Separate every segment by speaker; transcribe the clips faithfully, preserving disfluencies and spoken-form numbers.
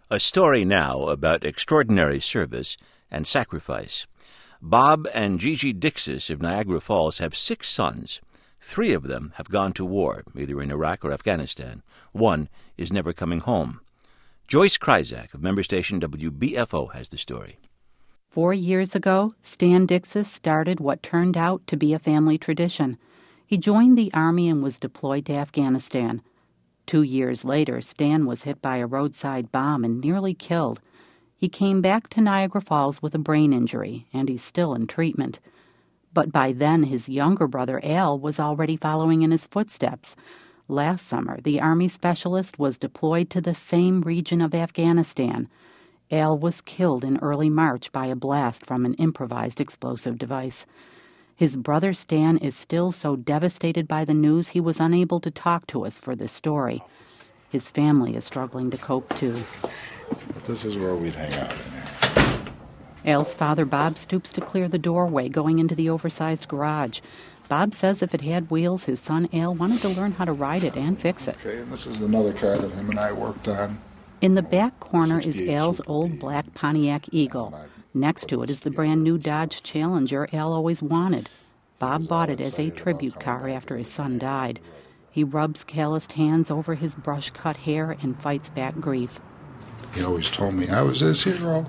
Speaker 1: A story now about extraordinary service and sacrifice. Bob and Gigi Dixis of Niagara Falls have six sons. Three of them have gone to war, either in Iraq or Afghanistan. One is never coming home. Joyce Kryzak of member station W B F O has the story.
Speaker 2: Four years ago, Stan Dixis started what turned out to be a family tradition. He joined the Army and was deployed to Afghanistan. Two years later, Stan was hit by a roadside bomb and nearly killed. He came back to Niagara Falls with a brain injury, and he's still in treatment. But by then, his younger brother, Al, was already following in his footsteps. Last summer, the Army specialist was deployed to the same region of Afghanistan. Al was killed in early March by a blast from an improvised explosive device. His brother Stan is still so devastated by the news he was unable to talk to us for this story. His family is struggling to cope, too.
Speaker 3: This is where we'd hang out in there.
Speaker 2: Al's father, Bob, stoops to clear the doorway going into the oversized garage. Bob says if it had wheels, his son Al wanted to learn how to ride it and fix it.
Speaker 3: Okay, and this is another car that him and I worked on.
Speaker 2: In the back corner is Al's old black Pontiac Eagle. Next to it is the brand-new Dodge Challenger Al always wanted. Bob bought it as a tribute car after his son died. He rubs calloused hands over his brush-cut hair and fights back grief.
Speaker 3: He always told me I was his hero.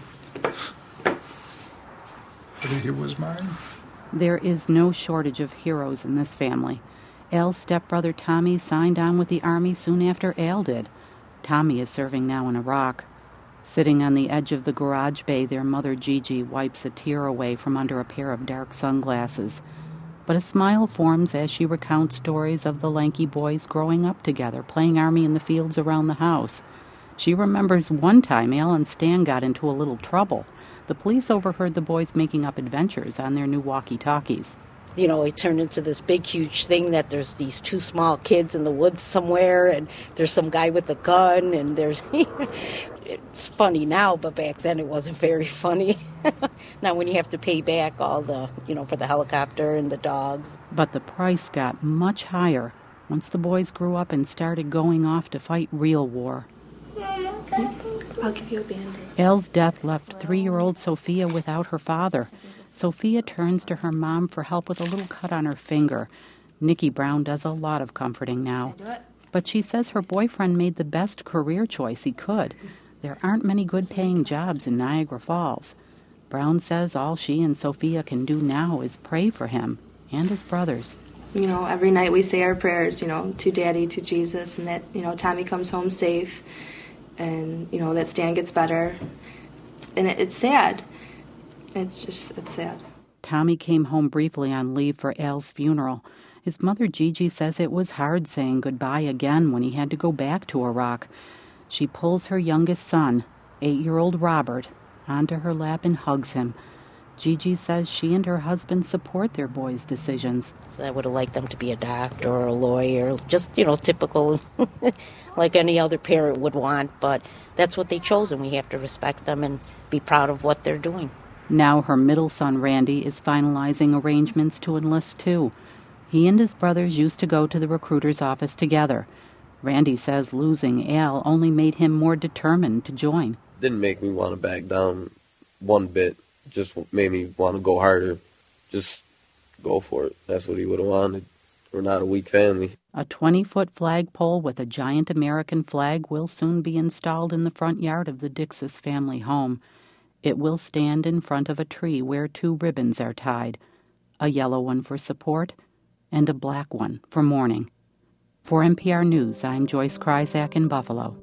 Speaker 3: But he was mine.
Speaker 2: There is no shortage of heroes in this family. Al's stepbrother Tommy signed on with the Army soon after Al did. Tommy is serving now in Iraq. Sitting on the edge of the garage bay, their mother Gigi wipes a tear away from under a pair of dark sunglasses. But a smile forms as she recounts stories of the lanky boys growing up together, playing Army in the fields around the house. She remembers one time Al and Stan got into a little trouble. The police overheard the boys making up adventures on their new walkie-talkies.
Speaker 4: You know, it turned into this big, huge thing that there's these two small kids in the woods somewhere, and there's some guy with a gun, and there's... It's funny now, but back then it wasn't very funny. Now when you have to pay back all the, you know, for the helicopter and the dogs.
Speaker 2: But the price got much higher once the boys grew up and started going off to fight real war.
Speaker 5: I'll give you a Band-Aid.
Speaker 2: Al's death left three-year-old Sophia without her father. Sophia turns to her mom for help with a little cut on her finger. Nikki Brown does a lot of comforting now. But she says her boyfriend made the best career choice he could. There aren't many good-paying jobs in Niagara Falls. Brown says all she and Sophia can do now is pray for him and his brothers.
Speaker 5: You know, every night we say our prayers, you know, to Daddy, to Jesus, and that, you know, Tommy comes home safe, and, you know, that Stan gets better. And it, it's sad. It's just, it's sad.
Speaker 2: Tommy came home briefly on leave for Al's funeral. His mother Gigi says it was hard saying goodbye again when he had to go back to Iraq. She pulls her youngest son, eight-year-old Robert, onto her lap and hugs him. Gigi says she and her husband support their boys' decisions.
Speaker 4: So I would have liked them to be a doctor or a lawyer, just, you know, typical, like any other parent would want. But that's what they chose, and we have to respect them and be proud of what they're doing.
Speaker 2: Now her middle son, Randy, is finalizing arrangements to enlist, too. He and his brothers used to go to the recruiter's office together. Randy says losing Al only made him more determined to join.
Speaker 6: Didn't make me want to back down one bit. Just made me want to go harder. Just go for it. That's what he would have wanted. We're not a weak family.
Speaker 2: A twenty-foot flagpole with a giant American flag will soon be installed in the front yard of the Dixis family home. It will stand in front of a tree where two ribbons are tied, a yellow one for support and a black one for mourning. For N P R News, I'm Joyce Kryzak in Buffalo.